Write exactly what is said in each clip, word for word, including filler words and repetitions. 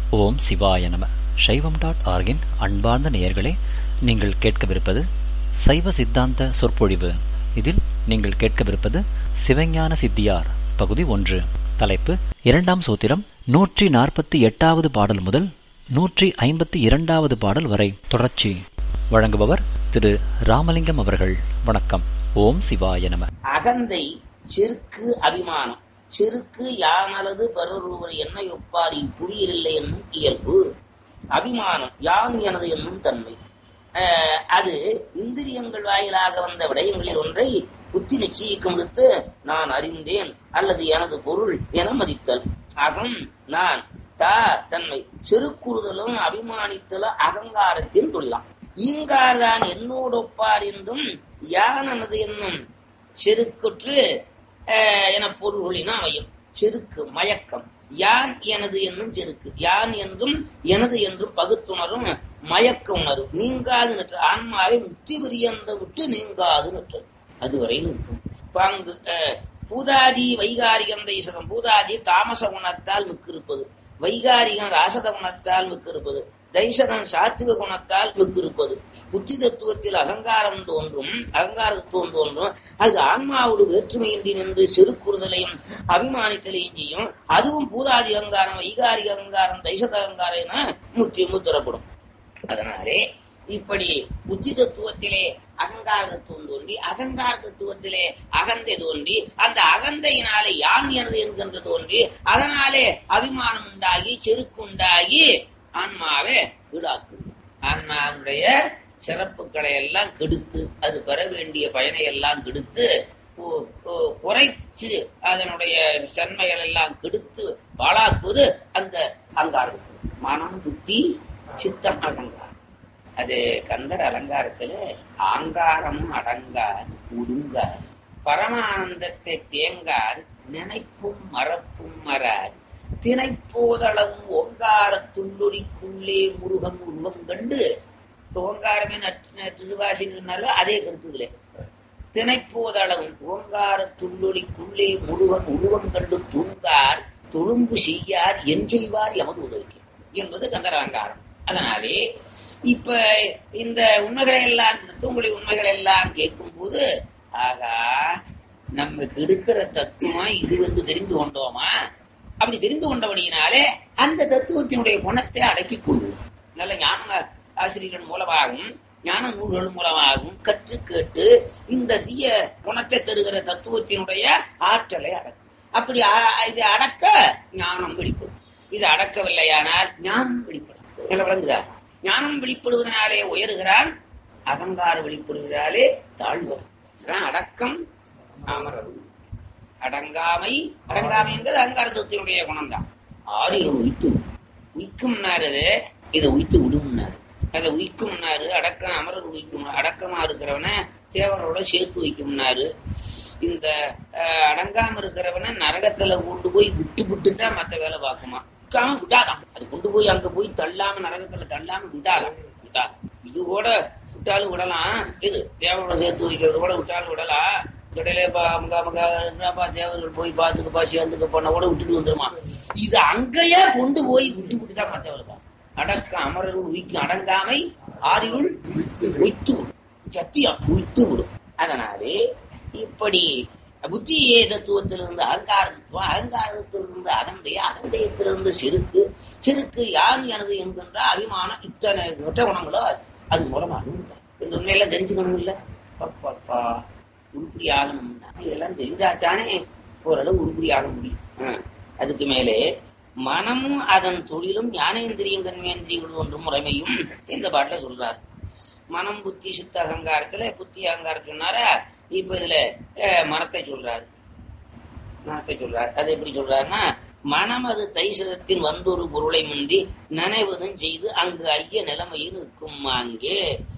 ஓம் சிவாய நம. சைவம் டாட் ஆர்கின் அன்பார்ந்த நேயர்களே, நீங்கள் கேட்கவிருப்பது சைவ சித்தாந்த சொற்பொழிவு. இதில் நீங்கள் கேட்கவிருப்பது சிவஞான சித்தியார் பகுதி ஒன்று. தலைப்பு இரண்டாம் சூத்திரம். நூற்றி நாற்பத்தி எட்டாவது பாடல் முதல் நூற்றி ஐம்பத்தி இரண்டாவது பாடல் வரை தொடர்ச்சி. வழங்குபவர் திரு ராமலிங்கம் அவர்கள். வணக்கம். ஓம் சிவாய நம. அகந்தை செருக்கு அபிமானம். செருக்கு யானலது பரொருவர் என்னை ஒப்பாரி புரியலில்லை என்னும் இயல்பு. அபிமானம் யான் எனது என்னும் தன்மை. அது இந்திரியங்கள் வாயிலாக வந்த விடயங்களில் ஒன்றை புத்தி நிச்சயிக்கும் விடுத்து நான் அறிந்தேன் அல்லது எனது பொருள் என மதித்தல். அகம் நான் தா தன்மை. செருக்குறுதலும் அபிமானித்தலும் அகங்காரத்தின் தொல்லாம். ஈங்கார்தான் என்னோடு ஒப்பார் என்றும் யானது என்னும் செருக்குற்று என பொருள்களின் அமையும். செருக்கு மயக்கம். யான் எனது என்னும் செருக்கு. யான் என்றும் எனது என்றும் பகுத்துணரும் மயக்க உணர்வு. நீங்காது நற்ற ஆன்மாவை முத்தி பிரியந்த விட்டு நீங்காது நற்றது. அதுவரை நிற்கும் பங்கு. பூதாதி வைகாரிகம் தைசகம். பூதாதி தாமச குணத்தால் மிக்கிருப்பது. வைகாரிகம் ராசத குணத்தால் மிக்கிருப்பது. தைசதன் சாத்விக குணத்தால் மிக்கிருப்பது. புத்தி தத்துவத்தில் அகங்காரம் தோன்றும். அகங்கார தத்துவம் தோன்றும். அது ஆன்மாவோடு வேற்றுமையின்றி நின்று செருக்குறுதலையும் அபிமானித்தலையும் செய்யும். அதுவும் பூதாதி அகங்காரம், வைகாரிக அகங்காரம், தைசத அகங்காரம் என முத்தி முத்திரப்படும். அதனாலே இப்படி புத்தி தத்துவத்திலே அகங்கார தத்துவம் தோன்றி, அகங்கார தத்துவத்திலே அகந்தை தோன்றி, அந்த அகந்தையினாலே யான் எனது என்கின்ற தோன்றி, அதனாலே அபிமானம் உண்டாகி செருக்கு உண்டாகி ஆன்மாவே ஈடாக்கு. ஆன்மாவுடைய சிறப்புகளை எல்லாம் கெடுத்து, அது பெற வேண்டிய பயனை எல்லாம் கெடுத்து, குறைச்சு அதனுடைய தன்மைகள் எல்லாம் கெடுத்து பாழாக்குவது அந்த அகங்காரம். மனம், புத்தி, சித்தம், அகங்காரம். அது கந்தர் அலங்காரத்துல ஆங்காரமும் அடங்கார் உடுங்கார் பரமானந்தத்தை தேங்கார் நினைப்பும் மறப்பும் மறார் திணைப்போதளவும் ஓங்கார துள்ளொலிக்குள்ளே முருகன் உருவம் கண்டு. ஓங்காரமே திருவாசினாலும் அதே கருத்துக்களே. திணைப்போதளவும் ஓங்கார துள்ளொலிக்குள்ளே முருகன் உருவம் கண்டு தூங்கார் தொழும்பு செய்யார் என் செய்வார் எமது உதவிக்கு என்பது கந்தர் அலங்காரம். அதனாலே இப்ப இந்த உண்மைகளை எல்லாம் தத்துவங்களுடைய உண்மைகளை எல்லாம் கேட்கும் போது, ஆகா நமக்கு இருக்கிற தத்துவம் இது என்று தெரிந்து கொண்டோமா? அப்படி தெரிந்து கொண்டபடியினாலே அந்த தத்துவத்தினுடைய குணத்தை அடக்கிக் கொள்வோம். நல்ல ஞான ஆசிரியர்கள் மூலமாகவும் ஞான நூல்கள் மூலமாகவும் கற்று கேட்டு இந்த தீய குணத்தை தருகிற தத்துவத்தினுடைய ஆற்றலை அடக்கும். அப்படி இது அடக்க ஞானம் வெளிப்படும். இது அடக்கவில்லையானால் ஞானம் வெளிப்படும். நல்ல விளங்குகிறார். ஞானம் வெளிப்படுவதனாலே உயர்கிறான், அகங்காரம் வெளிப்படுவதாலே தாழ்வான். அடக்கம் அமரவு. அடங்காமை. அடங்காமை என்பது அகங்காரத்தினுடைய குணம் தான். ஆறிலும் உயித்து உயிக்கும்னாரு, இதை உயித்து விடும்னாரு. அதை உயிக்கும்னாரு. அடக்கம் அமரர் உயிக்கும். அடக்கமா இருக்கிறவன தேவனோட சேர்த்து வைக்கும்னாரு. இந்த அடங்காம இருக்கிறவன நரகத்துல கொண்டு போய் விட்டு விட்டுதான் மத்த வேலை பார்க்குமா. விட்டாம விட்டாதான். அது கொண்டு போய் அங்க போய் தள்ளாம நரகத்துல தள்ளாம விட்டாதான். விட்டாதான். இது கூட விட்டாலும் விடலாம். இது தேவனோட சேர்த்து வைக்கிறது கூட விட்டாலும் விடலாம். இடையிலே தேவர்கள் போய் பார்த்துக்கப்பா சேர்ந்துக்க போனா கூட விட்டுட்டு வந்துருமா. இது அங்கேயே கொண்டு போய் விட்டு விட்டுதான் மற்றவர்கள். அடக்க அமரர்கள் உயிக்கும். அடங்காமை ஆறியுள் உய்த்து விடும். சத்தியம் உய்த்து விடும். அதனாலே இப்படி புத்தியே தத்துவத்திலிருந்து அகங்கார தத்துவம், அகங்காரத்திலிருந்து அகந்தைய, அகந்தயத்திலிருந்து செருக்கு, செருக்கு யார் எனது என்கின்ற அபிமானம், இத்தனை ஒற்ற குணங்களோ அது மூலமாக இந்த உண்மையெல்லாம் தெரிஞ்சுக்கணும். இல்லை பப்பா உருப்படி ஆகணும்னா இதெல்லாம் தெரிந்தாத்தானே ஓரளவு உருப்படி ஆக முடியும். அதுக்கு மேலே மனமும் அதன் தொழிலும் ஞானேந்திரியம் கர்மேந்திரியங்கள் ஒன்று முறைமையும் இந்த பாட்டுல சொல்றார். மனம், புத்தி, சித்த அகங்காரத்துல புத்தி அகங்காரம் சொன்னாரா. இப்ப இதுல மனத்தை சொல்றாரு. மனத்தை சொல்றாரு. அது எப்படி சொல்றாருன்னா, மனம் அது தைசதத்தின் வந்தொரு பொருளை முந்தி நினைவதும் செய்து அங்கு ஐய நிலைமையில் இருக்கும். அங்கே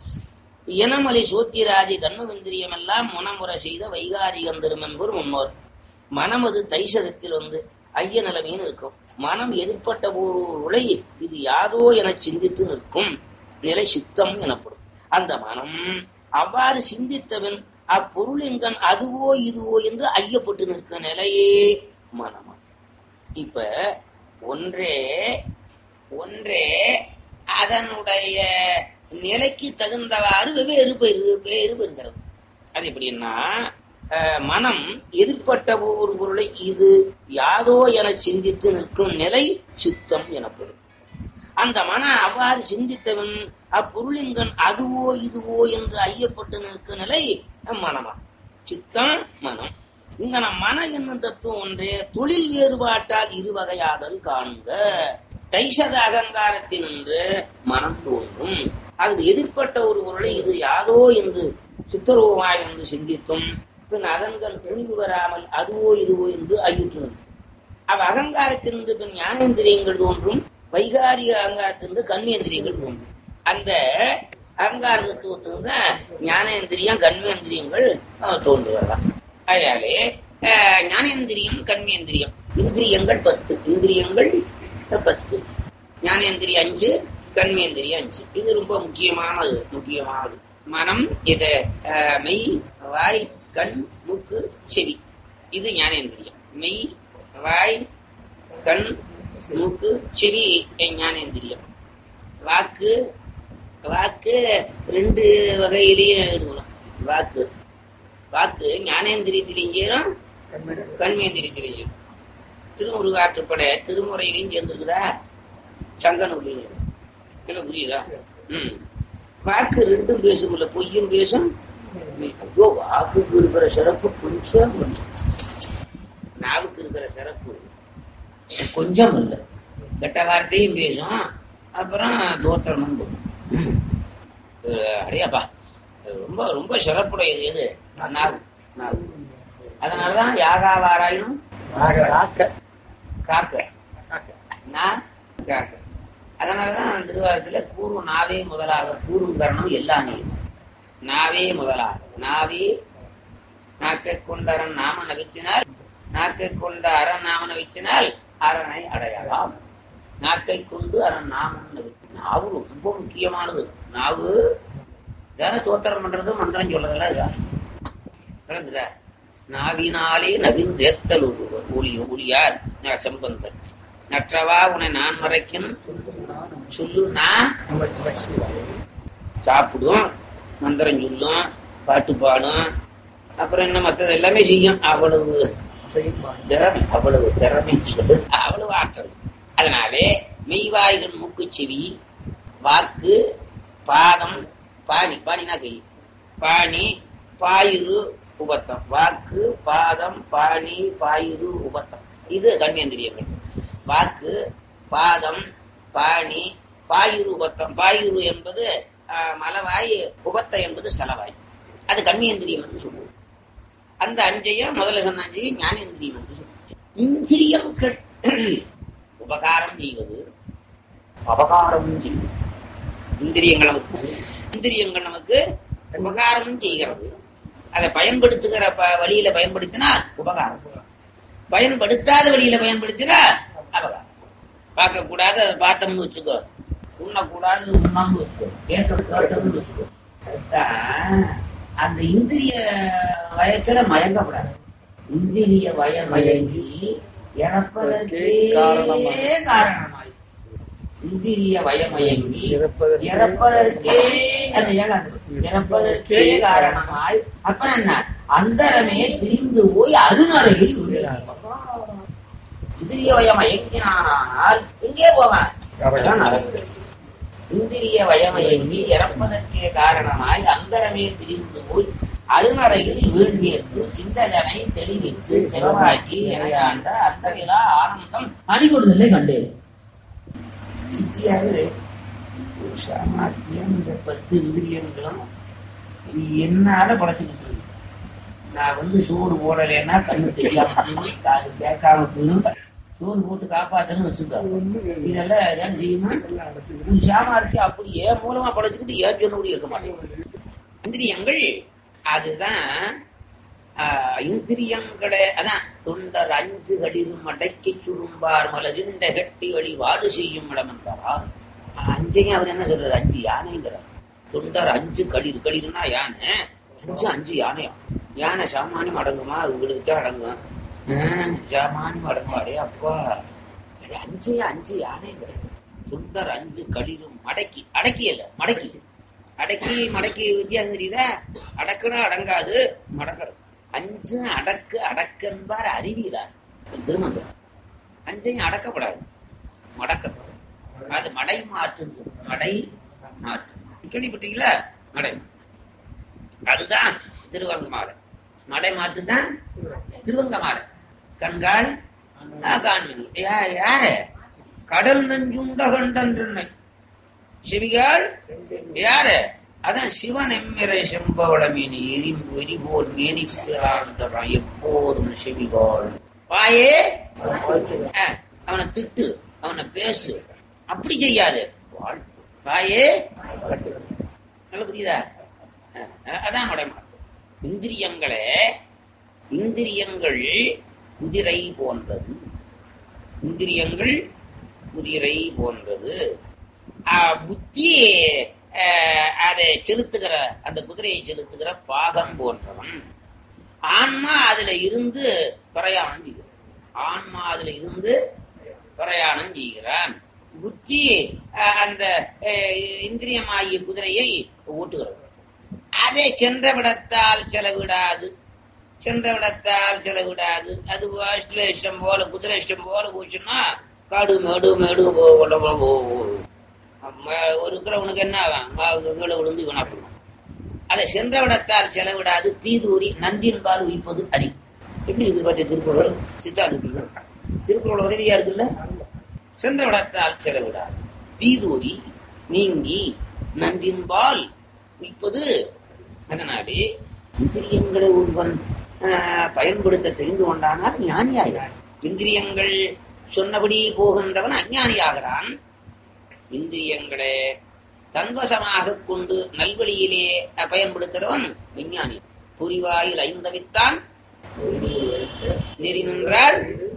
இனமலை சோத்திராதி கண்ணுவிந்திரியம் எல்லாம் முனமுறை செய்த வைகாரிகம் தரும் என்பவர் முன்னோர். மனம் அது தைசதத்தில் வந்து ஐய நிலைமையில் இருக்கும். மனம் எதிர்பட்ட பொருளை இது யாதோ என சிந்தித்து நிற்கும் நிலை சித்தம் எனப்படும். அந்த மனம் அவ்வாறு சிந்தித்தவன் அப்பொருளின்கண் அதுவோ இதுவோ என்று ஐயப்பட்டு நிற்க நிலையே மனமா. இப்ப ஒன்றே ஒன்றே அதனுடைய நிலைக்கு தகுந்தவாறு வெவ்வேறு பெரு வேறு பெறுகிறது. அது எப்படின்னா, மனம் எதிர்பட்ட ஒரு பொருளை இது யாதோ என சிந்தித்து நிற்கும் நிலை சித்தம் எனப்படும். அந்த மனம் அவ்வாறு சிந்தித்தவன் அப்பொருளின்கண் அதுவோ இதுவோ என்று ஐயப்பட்டு நிற்கும் நிலை மனமா சித்தம் மனம். இங்க நம் மன என்னும் தத்துவம் ஒன்றே தொழில் வேறுபாட்டால் இருவகையாதல் காண்க. தைஷத அகங்காரத்தினின்று மனம் தோன்றும். அது எதிர்பட்ட ஒரு பொருளை இது யாதோ என்று சித்தரூபமாய் என்று சிந்தித்தும் பின் அதன்கள் துணிவு வராமல் அதுவோ இதுவோ என்று ஐயுற்று. அவ் அகங்காரத்தினின்று பின் ஞானேந்திரியங்கள் தோன்றும். வைகாரிக அகங்காரத்திலிருந்து கண்மேந்திரியங்கள் தோன்றும். அந்த அகங்கார தத்துவத்துக்கு தான் ஞானேந்திரியம் கண்மேந்திரியங்கள் தோன்றுவதாம். அதனாலே ஞானேந்திரியம் கண்மேந்திரியம் இந்திரியங்கள் பத்து. இந்திரியங்கள் பத்து. ஞானேந்திரியம் அஞ்சு, கண்மேந்திரியம் அஞ்சு. இது ரொம்ப முக்கியமானது. முக்கியமானது மனம், இது மெய், வாய், கண், மூக்கு, செவி. இது ஞானேந்திரியம். மெய், வாய், கண், மூக்கு, செவி ஞானேந்திரியம். வாக்கு வாக்கு ரெண்டு வகையிலையும் எடுக்கணும். வாக்கு வாக்கு ஞானேந்திரியத்திலையும் சேரும், கண்மேந்திரியத்திலையும் சேரும். திருமுருகாற்றுப்படை திருமுறையிலையும் சேர்ந்துருக்குதா, சங்கநூலையும் இல்ல, புரியுதா? ம் வாக்கு ரெண்டும் பேசும்ல, பொய்யும் பேசும். ஐயோ, வாக்குக்கு இருக்கிற சிறப்பு கொஞ்சம், நாவுக்கு இருக்கிற சிறப்பு கொஞ்சம் இல்லை. கெட்ட வார்த்தையும் பேசும், அப்புறம் தோற்றமும் போடும். அடையாப்பா ரொம்ப ரொம்ப சிறப்புடையது எது? நாவு. நாவு. அதனாலதான் யாகாவாராயினும் காக்க காக்க காக்க. அதனாலதான் திருவாரத்துல கூறும் நாவே முதலாக கூறும் கரணம் எல்லா நீரும். நாவே முதலாக. நாவே நாக்கை கொண்ட அரண் நாம நவித்தினால் நாக்கை கொண்ட அரண் நாம நவித்தினால் அரணை அடையலாம். நாக்கை கொண்டு அரண் நாமம் நவித்து. நாவு ரொம்ப முக்கியமானது. நாவு தானே தோத்திரம் பண்றது, மந்திரம் சொல்லதெல்லாம் இதான் நடக்குதா. நாவினாலே நவீன் ஏத்தல் ஒளிய ஒளியார் சம்பந்தன் நற்றவா உன்னை நான் மறைக்கும் சொல்லு. நான் சாப்பிடும், மந்திரம் சொல்லும், பாட்டு பாடும், அப்புறம் என்ன மற்றது எல்லாமே செய்யும். அவ்வளவு திறமை, அவ்வளவு திறமை, அவ்வளவு ஆற்றல். அதனாலே மெய்வாய்கள், மூக்கு, செவி, வாக்கு, பாதம், பாணி, பாணினா கை, பாணி, பாயிரு, உபத்தம். வாக்கு, பாதம், பாணி, பாயிரு, உபத்தம். இது கண்மேந்திரியங்கள். வாக்கு, பாதம், பாணி, பாயிரு, உபத்தம். பாயிரு என்பது மலவாய், உபத்தம் என்பது செலவாய். அது கண்மேந்திரியம் என்று சொல்லுவோம். அந்த அஞ்சையும் முதல்ல சொன்ன அஞ்சையும் ஞானேந்திரியம் என்று சொல்லுவோம். இந்திரியங்கள் உபகாரம் செய்வது, அபகாரமும் செய்வது. இந்திரியங்கள் நமக்கு இந்திரியங்கள் நமக்கு உபகாரமும் செய்கிறது. அதை பயன்படுத்துகிற வழியில பயன்படுத்தினால் உபகாரம், பயன்படுத்தாத வழியில பயன்படுத்தினால் அபகாரம். பார்க்க கூடாது பார்த்தோம்னு வச்சுக்கோ, உண்ணக்கூடாது உண்ணாம வச்சுக்கோ, பேசக்கூடாதுன்னு வச்சுக்கோ. அந்த இந்திரிய வயத்துல மயங்கப்படாது. இந்திரிய வய மயங்கி இறப்பதற்கே காரணமாய், இந்திரிய வயமயங்கி இறப்பதற்கே அந்த இறப்பதற்கே காரணமாய். அப்புறம் என்ன? அந்தரமே திரிந்து போய் அருணறையில் உள்ளார். இந்திரிய வயமயங்கினால் எங்கே போவான்? இந்திரிய வயமயங்கி இறப்பதற்கே காரணமாய் அந்தரமே திரிந்து போய் அருணறையில் வீழ்வியத்து சிந்தனை தெளிவித்து சிவமாக்கி இணையாண்ட அந்தவிழா ஆனந்தம் அணிகொடுதலை கண்டேன். சித்தியாரு சாமர்த்தியம் இந்த பத்து இந்திரியங்களும் என்னால படைச்சுக்கிட்டு இருக்கு. நான் வந்து சோறு போடலைன்னா கண்ணு தெரியாம காது கேட்காம போயிடும். சோறு போட்டு காப்பாத்தன்னு வச்சுக்கோ, இதெல்லாம் என்ன செய்யணும்? சாமர்த்தியம் அப்படி ஏன் மூலமா படைச்சுக்கிட்டு ஏற்கனவே கூட இருக்க மாட்டேன். இந்திரியங்கள் அதுதான் இந்திரியங்களே. அதான் தொண்டர் அஞ்சு கடிரும் அடக்கி சுரும்பார் மலரிண்ட கட்டி வழி வாடு செய்யும் இடம் என்றார். அஞ்சையும் அவர் என்ன சொல்றாரு? அஞ்சு யானைங்கிறார். தொண்டர் அஞ்சு கடிர், கடிருன்னா யானை. அஞ்சு அஞ்சு யானையா? யானை சாமானியம் அடங்குமா? உங்களுக்கு தான் அடங்கும். சாமானியம் அடங்குவாடே அப்பா. அஞ்சு அஞ்சு யானைங்கிறார். சுந்தர் அஞ்சு களிரும் அடக்கி அடக்கி அல்ல மடக்கி அடக்கி மடக்கி வித்தியாசம் தெரியுதா? அடக்குனா அடங்காது, மடக்கிறது. அஞ்சு அடக்கு அடக்கன்பார் அறிவீரார் திருமந்திரம். அஞ்சையும் அடக்கப்படாது, மடக்கப்படும். அது மடை மாற்று, மடை மாற்று கேள்விப்பட்டீங்களா? மடை அதுதான் திருவங்கமாலை. மடை மாற்று தான் திருவங்கமாலை. கண்கால் யாரு கடல் நஞ்சுண்ட கண்டன்றை செவிகால் யாரு? அதான் சிவன் எம்மிரை செம்பவள மீனி எரிம்பு எரிபோல் மேனி பிறாந்தரம் எப்போதும் செவிகால். வாயே அவனை திட்டு, அவனை பேசு, அப்படி செய்யாது. வாயே நல்ல புரியுதா? அதான் மடைமாறு. இந்திரியங்களே, இந்திரியங்கள் குதிரை போன்றது. இந்திரியங்கள் குதிரை போன்றது. புத்தி அதை செலுத்துகிற, அந்த குதிரையை செலுத்துகிற பாகம் போன்றவன். ஆன்மா அதுல இருந்து பிரயாணம் செய்கிறான். ஆன்மா அதுல இருந்து பிரயாணம் செய்கிறான். புத்தி அந்த இந்திரியமாகிய குதிரையை ஓட்டுகிறது. அதை சென்ற விடத்தால் செலவிடாது, சென்ற விடத்தால் செலவிடாது. அது இஷ்டம் போல குதிரை இஷ்டம் போல போச்சுன்னா காடு மேடு மேடு இருக்கிறவனுக்கு என்ன கீழே விழுந்து வீணா போடுவான். அதை சென்ற விடத்தால் செலவிடாது. தீதூரி நன்றின்பால் உயிப்பது அறி. எப்படி இது பற்றிய திருக்குறள் சித்தாந்தத்தில் திருக்குறள் உதவியா இருக்குல்ல? சென்ற விடத்தால் செலவிடாது, தீதூரி நீங்கி நன்றின்பால் உயிப்பது. அதனாலே இந்திரியங்களை ஒருவன் பயன்படுத்த தெரிந்து கொண்டானால் ஞானியாகிறான். இந்திரியங்கள் சொன்னபடி போகின்றவன் அஞ்ஞானியாகிறான். இந்திரியங்களை தன்வசமாக கொண்டு நல்வழியிலே பயன்படுத்துகிறவன் விஞ்ஞானி. புரிவாயில் ஐந்தவித்தான் நெறி நின்றால்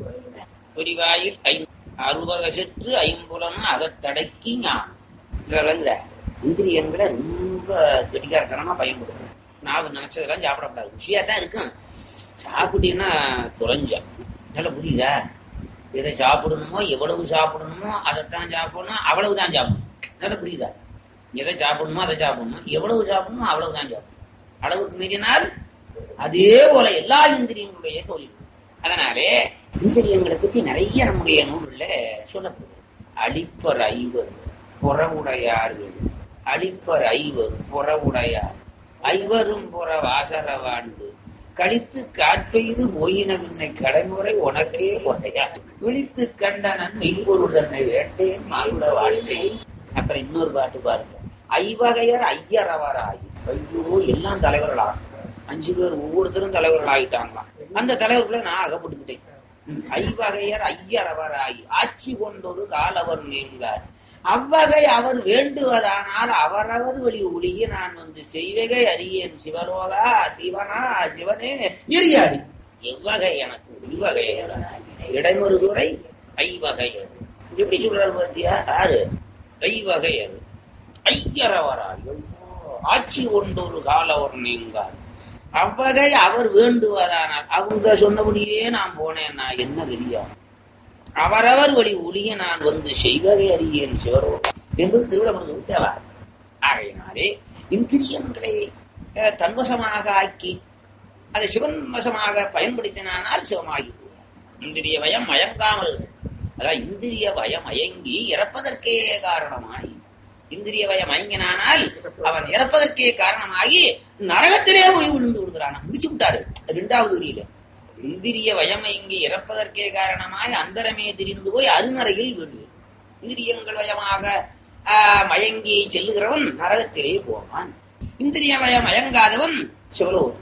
புரிவாயில் ஐந்து அறுபகசற்று ஐம்புலனும் அகத்தடக்கி ஞானம். இந்திரியங்களை ரொம்ப கெட்டிக்காரத்தனமா பயன்படுத்தும். நான் நினைச்சதெல்லாம் சாப்பிடக்கூடாது, ருசியா தான் இருக்கும். சாப்பிட்டீங்கன்னா தொலைஞ்சா. நல்ல புரியுதா? எதை சாப்பிடணுமோ எவ்வளவு சாப்பிடணுமோ அதைத்தான் சாப்பிடணும், அவ்வளவுதான் சாப்பிடணும். நல்ல புரியுதா? எதை சாப்பிடணுமோ அதை சாப்பிடணும், எவ்வளவு சாப்பிடணுமோ அவ்வளவுதான் சாப்பிடணும். அளவுக்கு மீறினால் அதே போல எல்லா இந்திரியங்களுடைய சொல்லி. அதனாலே இந்திரியங்களை பத்தி நிறைய நம்முடைய நூல்ல சொல்லப்படுது. அடிப்பர் ஐவர் புறவுடையார்கள், அடிப்பர் ஐவர் புறவுடையார், ஐவரும் புற வாசரவாண்டு கழித்து காற்பெய்து போயின பின்னை கடைமுறை உனக்கே உடையா விழித்து கண்டனன் மெய்பொருள் தன்னை வேண்டேன் மானுட வாழ்ந்தேன். அப்புறம் இன்னொரு பாட்டு பாருங்க. ஐவகையர் ஐயரவராய். ஐயோ, எல்லாம் தலைவர்களாக அஞ்சு பேர் ஒவ்வொருத்தரும் தலைவர்கள் ஆகிட்டாங்களாம். அந்த தலைவர்களை நான் அகப்பட்டுக்கிட்டேன். ஐவகையர் ஐயரவராய் ஆட்சி கொண்டொரு காலவர் நீங்கார். அவ்வகை அவர் வேண்டுவதானால் அவரவர் வழி ஒளிய நான் வந்து செய்வகை அறியேன் சிவலோகா சிவனா சிவனே எரியாடி. எவ்வகை எனக்கு இவ்வகை இடைமறுதுறை ஐவகையர். எப்படி சொல்றாரு பத்தியா? யாரு? ஐவகையர் ஐயரவராய் ஆட்சி கொண்டொரு காலவர் நீங்கார். அவ்வகை அவர் வேண்டுவதானால் அவங்க சொன்னபடியே நான் போனேன்னா என்ன தெரியும்? அவரவர் வழி ஒளிய நான் வந்து செய்வகை அறியேன் சிவரோகா என்பது திருவிழா தேவா. ஆகையினாலே இந்திரியங்களை தன்வசமாக ஆக்கி அதை சிவன் வசமாக பயன்படுத்தினால் சிவமாகி இந்திரிய வயம் மயங்காமல், அதாவது இந்திரிய வயம் மயங்கி இறப்பதற்கே காரணமாகி, இந்திரிய வயம் மயங்கினானால் அவன் இறப்பதற்கே காரணமாகி நரகத்திலே போய் விழுந்து விடுகிறான். முடிச்சு விட்டாரு இரண்டாவது உரியில. இந்திரிய வயமயங்கி இறப்பதற்கே காரணமாய் அந்தரமே திரிந்து போய் அருநரையில் வீடு. இந்திரியங்கள் வயமாக ஆஹ் மயங்கி செல்லுகிறவன் நரகத்திலே போவான். இந்திரிய வயம் மயங்காதவன் சிவலோகம்.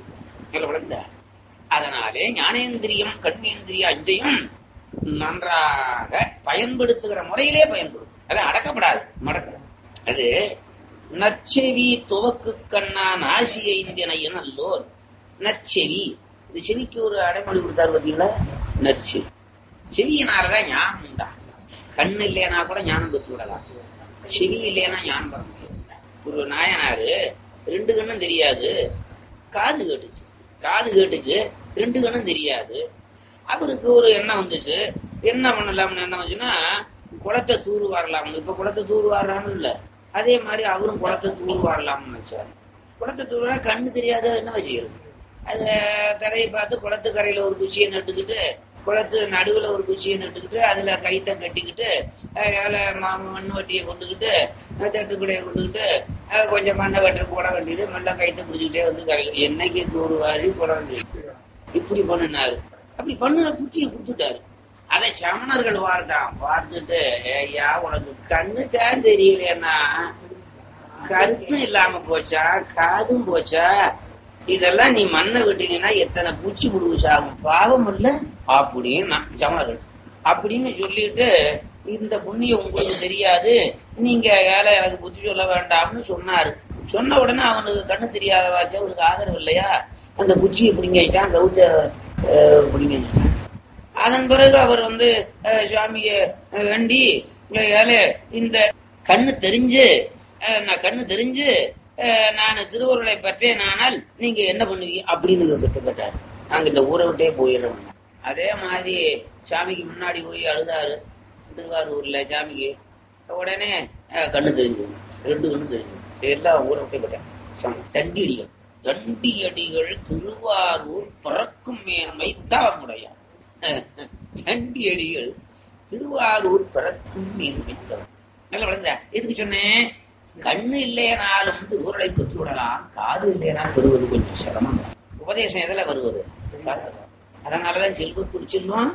அதனாலே ஞானேந்திரியம் கண்மேந்திரிய அஞ்சையும் நன்றாக பயன்படுத்துகிற முறையிலே பயன்படும். அது அடக்கப்படாது, மடக்க. அது நற்செவி துவக்கு கண்ணான் ஆசிய இந்தியனையன் அல்லோர். நற்செவி, இந்த செவிக்கு ஒரு அடைமொழி கொடுத்தாரு பார்த்தீங்களா? நற்செவி. செவியினாலதான் ஞானம் உண்டா. கண்ணு இல்லைன்னா கூட ஞானம் பெற்று விடலாம், செவி இல்லைன்னா ஞானம் பெற முடியும். ஒரு நாயனாரு ரெண்டு கண்ணும் தெரியாது, காது கேட்டுச்சு. காது கேட்டுச்சு, ரெண்டு கண்ணும் தெரியாது. அவருக்கு ஒரு எண்ணம் வந்துச்சு. என்ன பண்ணலாம்னு என்ன வந்துச்சுன்னா, குளத்தை தூர் வாரலாம். இப்ப குளத்தை தூர் வாரலாம்னு இல்ல, அதே மாதிரி அவரும் குளத்தை தூர் வாரலாம்னு நினைச்சாரு. குளத்தை தூர்னா கண்ணு தெரியாத என்ன செய்யறது, அத தடையை பார்த்து குளத்து கரையில ஒரு குச்சியை நட்டுக்கிட்டு, குளத்து நடுவுல ஒரு குச்சியை நட்டுக்கிட்டு, அதுல கைத்தை கட்டிக்கிட்டு, மண் வட்டியை கொண்டுகிட்டு, தட்டுக்குடையை கொண்டுகிட்டு, கொஞ்சம் மண்ணை வெட்ட போட வேண்டியது, மண்ணை கைத்தை பிடிச்சிக்கிட்டே வந்து கரையில என்னைக்கு தூர் வாரி குடம் இப்படி பண்ணினாரு. அப்படி பண்ணுற புத்தியை கொடுத்துட்டாரு. அதை சமணர்கள் பார்த்தான். பார்த்துட்டு, ஐயா உனக்கு கண்ணு தான் தெரியலன்னா கருத்தும் இல்லாம போச்சா, காதும் போச்சா, இதெல்லாம் நீ மண்ணை விட்டீங்கன்னா எத்தனை பூச்சி புழுவு சாகும், பாவம் இல்ல அப்படின்னு சமணர்கள் அப்படின்னு சொல்லிட்டு, இந்த புண்ணியம் உங்களுக்கு தெரியாது, நீங்க ஏழை எனக்கு புத்தி சொல்ல வேண்டாம்னு சொன்னாரு. சொன்ன உடனே அவனுக்கு கண்ணு தெரியாதவாச்சு, அவருக்கு ஆதரவு இல்லையா, அந்த குச்சியை பிடிங்கிட்டான், கௌத்த பிடிங்கிட்டான். அதன் பிறகு அவர் வந்து சுவாமிய வேண்டி, ஏழை இந்த கண்ணு தெரிஞ்சு நான் கண்ணு தெரிஞ்சு நான் திருவருளை பெற்றேன், ஆனால் நீங்க என்ன பண்ணுவீங்க அப்படின்னு கேட்டு கேட்டாரு. நாங்க இந்த ஊரை விட்டே போயிடுறோம். அதே மாதிரி சாமிக்கு முன்னாடி போய் அழுதாரு திருவாரூர்ல சாமிக்கு. உடனே கண்ணு தெரிஞ்சு, ரெண்டு கண்ணு தெரிஞ்சு, எல்லாம் ஊரை விட்டே போயிட்டாங்க. தண்டியடிகள் தண்டியடிகள் திருவாரூர் பறக்கும் மேன்மை தாமுடையார். தண்டியடிகள் திருவாரூர் பறக்கும் மேன்மை தான். நல்ல விளங்குதா? எதுக்கு சொன்னேன்? கண்ணு இல்லையனாலும் திருவுருளை பெற்று விடலாம், காது இல்லையனா பெறுவது கொஞ்சம் சிரமம். உபதேசம் எதுல வருவது? அதனாலதான் செல்வத்தூர் செல்வம்,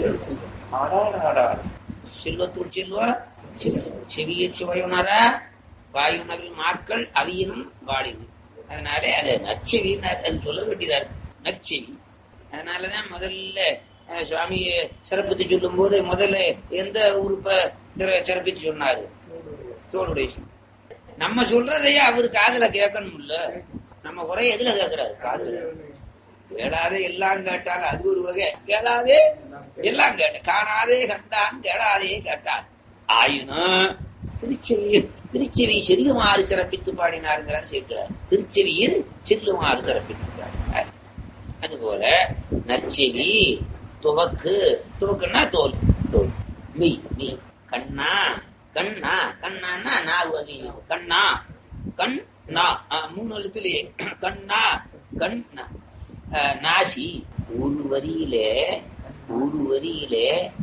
செல்வத்தூர் செல்வம், செவிய சுவையுணரா வாயுணவில் மாக்கள் அவியனும் வாடினும். அதனாலே அது நற்செவி அது சொல்ல வேண்டியதா இருக்கு, நற்செவி. அதனாலதான் முதல்ல சுவாமியை சிறப்பித்து சொல்லும் போது முதல்ல எந்த உறுப்பை சிறப்பித்து சொன்னாரு? தோளுடைய. நம்ம சொல்றதையே அவரு காதுல கேட்கணும் இல்ல, நம்ம குறைய எதுல கேட்கிறாரு? காதுல. கேளாதே எல்லாம் கேட்டால் அது ஒரு வகை, கேளாதே எல்லாம் கேட்ட, காணாதே கண்டான் கேளாதே கேட்டான். ஆயினும் திருச்செவியில் திருச்செவி செல்லுமாறு சிறப்பித்து பாடினாருங்கிறார் சேர்க்கிறார். திருச்செவியில் செல்லுமாறு சிறப்பித்து பாடினார். அதுபோல நற்செவி துவக்கு, துவக்குன்னா தோல், தோல் மெய், மெய் கண்ணா, கண்ணா கண்ணான்னா நாலு வகை. கண்ணா கண் நா மூணு எழுத்துலயே கண்ணா கண் நாசி. ஒரு வரியிலே ஒரு வரியிலே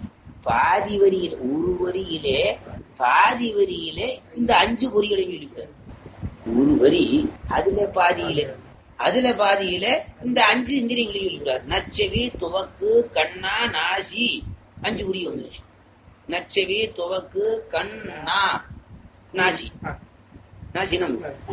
பாதி வரியில ஒரு வரியிலே பாதி வரியிலே இந்த அஞ்சு பொறிகளையும் சொல்லிக்கிறார். ஒரு வரி அதுல பாதியில அதுல பாதியில இந்த அஞ்சு இந்திரியங்களையும் சொல்லிக்கிறார். நச்செவி துவக்கு கண்ணா நாசி அஞ்சு குறி வந்துருச்சு. நச்செவி துவக்கு கண்ணா நாசி நாசினம்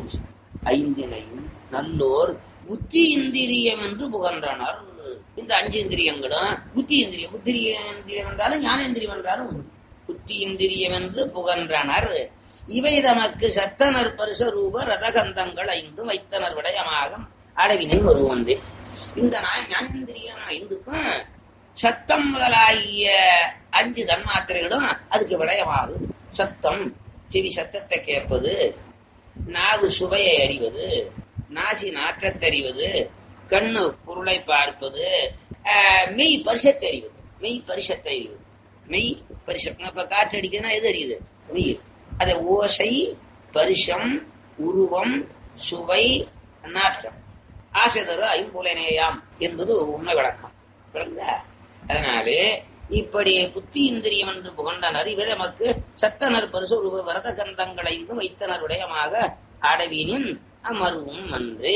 ஐந்தினையும் நல்லோர் புத்தி இந்திரியம் என்று புகழ்ந்தனர். இந்த அஞ்சு இந்திரியங்களும் புத்தி இந்திரியம், புத்தி இந்திரியம் என்றாலும் ஞானேந்திரியம் என்றாலும் புத்தி இந்திரியம் என்று புகழ்ந்தனர். இவை தமக்கு சத்தனர் பரிச ரூப ரதகந்தங்கள் ஐந்தும் வைத்தனர் விடயமாக அடவினின் ஒருவன்றே. இந்த ஞானேந்திரியம் ஐந்துக்கும் சத்தம் முதலாகிய அஞ்சு தன்மாத்திரைகளும் அதுக்கு விடயமாகும். சத்தம் செவி சத்தத்தை கேட்பது, நாவு சுவையை அறிவது, நாசி நாற்றத்தை அறிவது, கண்ணு பொருளை பார்ப்பது, மெய் பரிசத்தை அறிவது, மெய் பரிசத்தை அறிவது, மெய் பரிசம். இப்ப காற்று அடிக்குதுன்னா எது அறியுது? மெய். அது ஓசை, பரிசம், உருவம், சுவை, நாற்றம். ஆசை தரு ஐம்புலனேயாம் என்பது உண்மை விளக்கம். விளங்குதா? அதனாலே இப்படி புத்தி இந்திரியம் என்று புகழ்ந்தனர். இவை நமக்கு சத்தனர் பரிசு ரூப வரத கந்தங்களைந்து வைத்தனர் விடயமாக அடவினின் அமர்வும் அன்றே.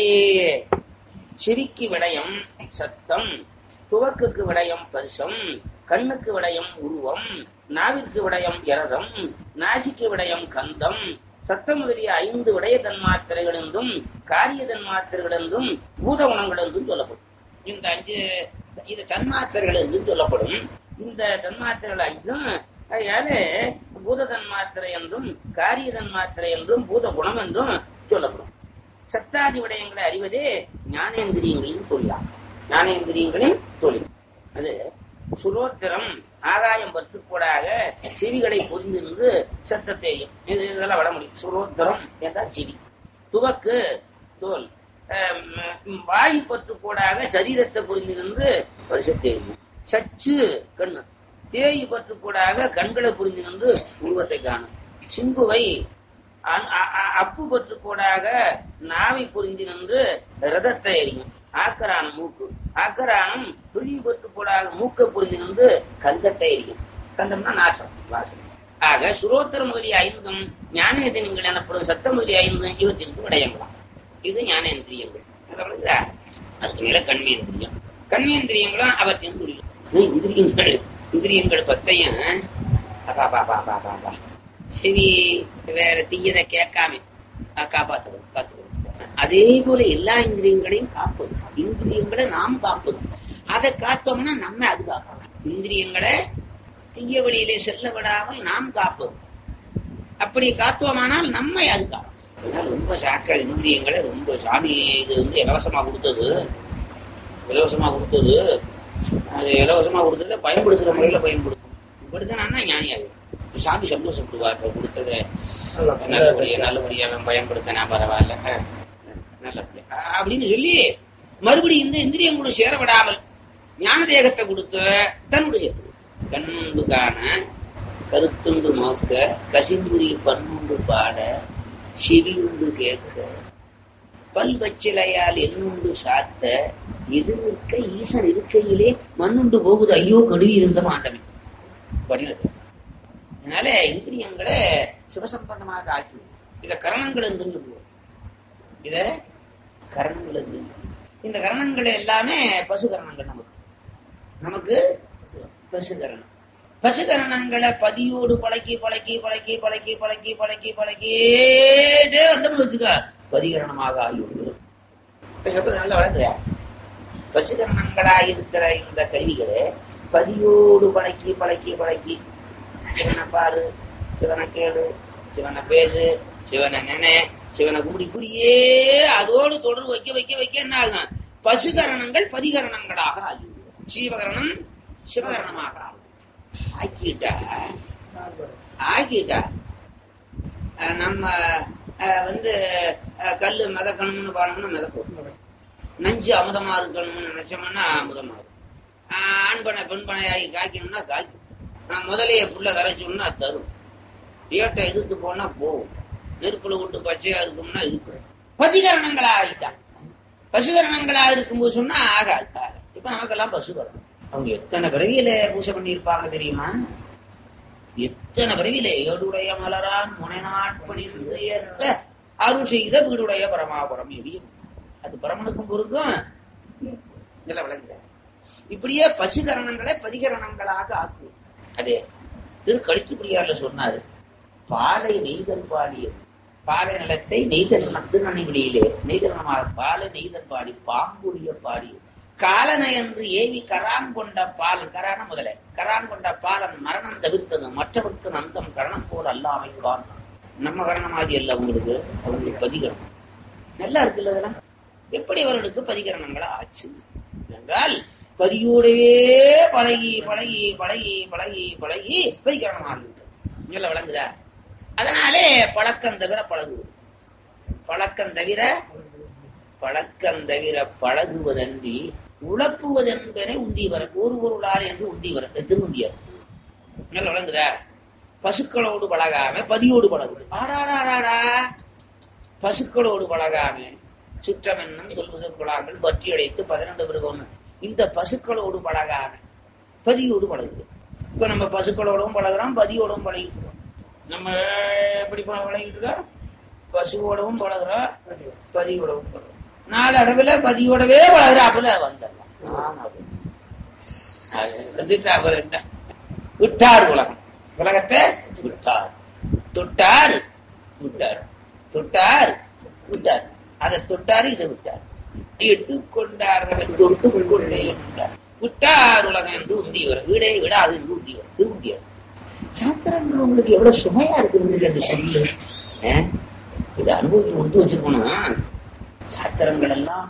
செவிக்கு விடயம் சத்தம், துவக்குக்கு விடயம் பரிசம், கண்ணுக்கு விடயம் உருவம், நாவிற்கு விடயம் இரதம், நாசிக்கு விடயம் கந்தம், சத்தம் முதலிய ஐந்து விடய தன்மாத்திரைகள் என்றும் காரிய தன்மாத்திரைகள் என்றும் பூத குணங்கள் என்றும் சொல்லப்படும். இந்த அஞ்சு இது தன்மாத்திரைகள் என்றும் சொல்லப்படும். இந்த தன்மாத்திரைகள் அஞ்சும் பூத தன்மாத்திரை என்றும் காரிய தன்மாத்திரை என்றும் பூத குணம் என்றும் சொல்லப்படும். சத்தாதி விடயங்களை அறிவதே ஞானேந்திரியங்களின் தொழிலா, ஞானேந்திரியங்களின் தொழில். அது சுரோத்திரம் ஆகாயம் பற்றுக்கூடாக செவிகளை பொருந்திருந்து சத்தத்தையும் இது இதெல்லாம் விட முடியும். சுரோத்திரம் என்றால் செவி, துவக்கு தோல், வாயு பற்றுக்கூடாக சரீரத்தை பொருந்திருந்து பரிசத்தேயும், சச்சு கண்ணு, தேய் பற்று கூடாக கண்களை புரிந்து நின்று உருவத்தை காணும். சிம்புவை அப்பு பற்று கூடாக நாவை புரிந்து நின்று ரதத்தை எறியும். ஆக்கரானம் மூக்கு, ஆக்கரானம் பிரிவு பற்று கூடாக மூக்க புரிந்து நின்று கந்தத்தை எறியும். கந்தம்னா நாற்றம், வாசனை. ஆக சுரோத்தர முதலிய ஐந்தும் ஞானேந்திரியங்கள் எனப்படும் சத்த முதலிய ஐந்தும் இவற்றிற்கு விடயங்களாம். இது ஞானேந்திரியங்கள். அதுக்கு மேல கண்மேந்திரியம். கண்மேந்திரியங்களும் அவற்றின் துரியம். இந்திரியங்கள் இந்திரியங்கள் பத்தையும் சரி வேற தீயதை கேட்காம காப்பாற்றுவது காத்துக்கணும். அதே போல எல்லா இந்திரியங்களையும் காப்பது. இந்திரியங்களை நாம் காப்பது. அதை காத்தோம்னா நம்ம அது காக்கணும். இந்திரியங்களை தீய வழியிலே செல்ல விடாமல் நாம் காப்பது. அப்படி காத்தோமானால் நம்மை அது காக்கும். ரொம்ப சாக்க இந்திரியங்களை ரொம்ப சாமி இது வந்து இலவசமா கொடுத்தது இலவசமா கொடுத்தது அது இலவசமா கொடுத்தத பயன்படுத்துற முறையில பயன்படுத்தும். இப்படித்தானா ஞானியாகும். சாமி சந்தோஷப்படுவார் கொடுத்தத நல்லபடியா நல்லபடியாக பயன்படுத்தினா பரவாயில்ல நல்லபடியா அப்படின்னு சொல்லி மறுபடியும் இந்த இந்திரியம் கூட சேர விடாமல் ஞான தேகத்தை கொடுத்து தன்னுடைய கண்ணுண்டு காண கருத்துண்டு நோக்க கசிந்துரி பன்னுண்டு பாட செவியுண்டு கேட்க பல்வச்சிலையால் என்னுண்டு சாத்த எது நிற்க ஈசன் இருக்கையிலே மண்ணுண்டு போகுது ஐயோ கடுவி இருந்த மாண்டமே படினது. அதனால இந்திரியங்களை சிவசம்பந்தமாக ஆக்கி இத கரணங்கள் என்று சொல்லுவோம். இத கரணங்கள் என்று இந்த கரணங்கள் எல்லாமே பசுகரணங்கள். நமக்கு நமக்கு பசுகரணம். பசுகரணங்களை பதியோடு பழக்கி பழக்கி பழக்கி பழக்கி பழக்கி பழக்கி பழக்கிட்டே வந்தோம்னு வச்சுக்க பதிகரணமாக ஆகிவிடுது. நல்ல வழக்குற பசுகரணங்களாயிருக்கிற இந்த கருவிகளை பதியோடு பழக்கி பழக்கி பழக்கி சிவனை பாரு, சிவனை கேளு, சிவனை பேசு, சிவனை நினை, சிவனை குடி குடியே அதோடு தொடர்பு வைக்க வைக்க வைக்க என்ன ஆகும்? பசுகரணங்கள் பதிகரணங்களாக ஆகிவிடும். ஜீவகரணம் சிவகரணமாக ஆகும். ஆக்கிட்டா ஆக்கிட்டா நம்ம வந்து கல்லு மிதக்கணும்னு பாடணும்னு மிதக்கும். நஞ்சு அமுதமா இருக்கணும்னு நினைச்சோம்னா அமுதமா இருக்கும். ஆண்பனை பெண்பனையாகி காய்க்கணும்னா காய்க்கும். முதலைய புள்ள கரைச்சோம்னா தரும். ஏட்டை எதிர்த்து போனா போகும். நெருப்புல விட்டு பச்சையா இருக்கும்னா இருக்கும். பதிகரணங்களா ஆகிட்டான். பசுகரணங்களா இருக்கும்போது சொன்னா ஆகாது. இப்ப நமக்கெல்லாம் பசுகரணம். அவங்க எத்தனை பிறவியில பூஜை பண்ணியிருப்பாங்க தெரியுமா? எத்தனை பிறவியில ஏடுடைய மலரான் முனைநாட்பணிந்து ஏற்ற அருள் செய்த வீடுடைய பரமாபுரம் எரியும். அது பரமனுக்கும் பொருக்கும் இதெல்லாம் விளங்குத. இப்படியே பசுகரணங்களை பதிகரணங்களாக ஆக்குவோம். அதே திருக்கழிச்சுப்படியார்ல சொன்னாரு, பாலை நெய்தல் பாடியது. பாலை நிலத்தை நெய்தல் திருநெல்வேலியிலே நெய்தலமாக பாலை நெய்தல் பாடி பாம்புடைய பாடியது. காலனை என்று ஏவி கராங்கொண்ட பாலன் கரான முதல கராங்கொண்ட பாலன் மரணம் தவிர்த்தது மற்றவருக்கு நந்தம் கரணம் போல் அல்லாமை காரணம். நம்ம கரணமாதி அல்ல அவங்களுக்கு, அவங்களுக்கு பதிகரணம் நல்லா இருக்குல்ல. அதெல்லாம் எப்படி அவர்களுக்கு பதிகரணங்களா ஆச்சு என்றால் பதியோடவே பழகி பழகி பழகி பழகி பழகி பதிகரணமாகிவிட்டது. இங்கெல்லாம் விளங்குதா? அதனாலே பழக்கம் தவிர பழகுவது, பழக்கம் தவிர பழக்கம் தவிர பழகுவதன்றி உழப்புவதென்பனை உந்தியவர் ஒரு பொருளார் என்று உந்தியவர் திருந்தியர். நல்லா விளங்குதா? பசுக்களோடு பழகாம பதியோடு பழகுது. ஆடாடாடா பசுக்களோடு பழகாம சுற்றம் என்னும் தொல்புசற்கொள்ளாமல் பற்றி அடைத்து பதினெண்டு பிறகு ஒண்ணு இந்த பசுக்களோடு பழகாம பதியோடு பழகுது. இப்ப நம்ம பசுக்களோடும் பழகிறோம், பதியோடும் பழகிக்கிறோம். நம்ம எப்படி பழகிட்டு இருக்கோம்? பசுவோடவும் பழகிறோம், பதியோடவும் பழகிறோம். நாலு அடவுல பதியோடவே பழகிறாப்புல வந்துடலாம். விட்டார் உலகம், உலகத்தை விட்டார். தொட்டார் விட்டார், தொட்டார் விட்டார். அதை தொட்டாரு, இதை விட்டார். எட்டு கொண்டார் தொட்டு கொண்டே விட்டார். விட்டார் உலகம் என்று உந்தியவர், வீடே விடாது என்று உந்தியவர் திருந்தியவர். சாத்திரங்கள் உங்களுக்கு எவ்வளவு சுமையா இருக்குது அந்த சொல்லு. இதை அனுபவிச்சு கொடுத்து வச்சிருக்கணும். சாத்திரங்கள் எல்லாம்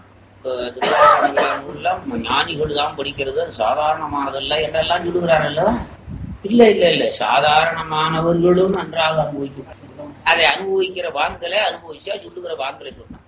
ஞானிகள் தான் படிக்கிறது, சாதாரணமானதல்ல என்றெல்லாம் சொல்லுகிறாரல்ல. இல்ல இல்ல இல்ல சாதாரணமானவர்களும் நன்றாக அனுபவிக்கிறார். அதை அனுபவிக்கிற வாங்கலை அனுபவிச்சா சொல்லுகிற வாங்கலை சொன்னான்.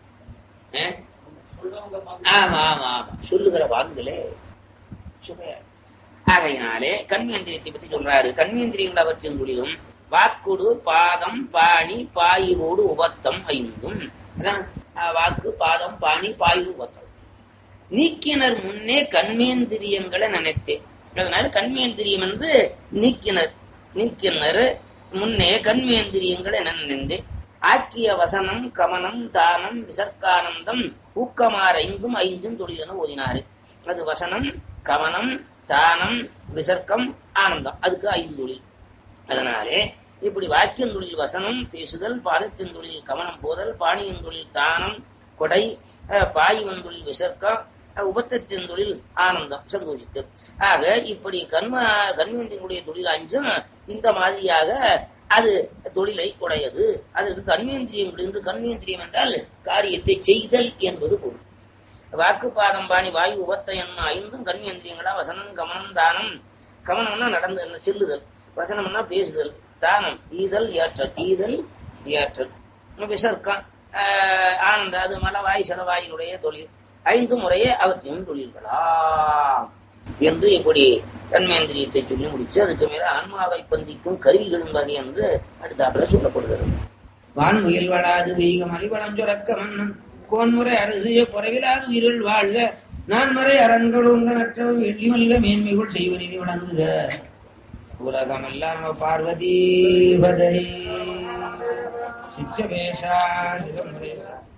ஆமா ஆமா ஆமா சொல்லுகிற வாங்கலே சுமையா. ஆகையினாலே கண்மேந்திரியத்தை பத்தி சொல்றாரு. கண்மேந்திரியங்கள் அவற்றின் தொழிலும் வாக்குடு பாதம் பாணி பாயிரோடு உபத்தம் ஐந்தும். அதான் வாக்கு பாதம் பாணி பாயிரு உபத்தம். நீக்கினர் முன்னே கண்மேந்திரியங்களை நினைத்தேன். அதனால கண்மேந்திரியம் என்று நீக்கினர் நீக்கினர் முன்னே கண்மேந்திரியங்களை நினைந்தேன். ஆக்கிய வசனம் கமனம் தானம் விசர்க்கானந்தம் ஊக்கமார் ஐந்தும் ஐந்தும் தொழிலென ஓதினாரு. அது வசனம் கமனம் தானம் விசர்க்கம் ஆனந்தம், அதுக்கு ஐந்து தொழில். அதனாலே இப்படி வாக்கியம் தொழில் வசனம் பேசுதல், பாதத்தின் தொழில் கமனம் போதல், பாணியின் தொழில் தானம் கொடை, பாயுவன் தொழில் விசர்க்கம், உபத்தத்தின் தொழில் ஆனந்தம் சந்தோஷித்து. ஆக இப்படி கண்ம கண்மேந்திரியனுடைய தொழில் அஞ்சும் இந்த மாதிரியாக அது தொழிலை உடையது. அதற்கு கண்மேந்திரியம் என்று, கண்மேந்திரியம் என்றால் காரியத்தை செய்தல் என்பது பொருள். வாக்கு பாதம் பாணி வாயு உபத்த என்ன ஐந்தும் கண்மேந்திரியங்களா. வசனம் கமனம் தானம். கமனம்னா நடந்து செல்லுதல், வசனம்னா பேசுதல், தானம் ஈதல் ஏற்றல், ஈதல் ஏற்றல், விசர்க்கம் ஆனந்த அது மலவாய் செலவாயினுடைய தொழில். ஐந்து முறையே அவற்றின் தொழில்களா என்று இப்படி கண்மேந்திரியத்தை சொல்லி முடிச்சு அதுக்கு மேல ஆன்மாவை பந்திக்கும் கருவிகளின் வகை என்று அடுத்தாப்புல சொல்லப்படுகிறது. வான் முயல் வடாது வீகம் அலிவடம் சுரக்க மன்னன் கோன்முறை அரசு குறைவிலாது உயிருள் வாழ்க நான்மறை அரண்களுங்க நற்ற வெள்ளிமல்ல மேன்மைகள் செய்வனில் வழங்குக. உலகமெல்லாம் நம்ம பார்வதி பதை சிச்சபேஷா சிதம்பரேஷா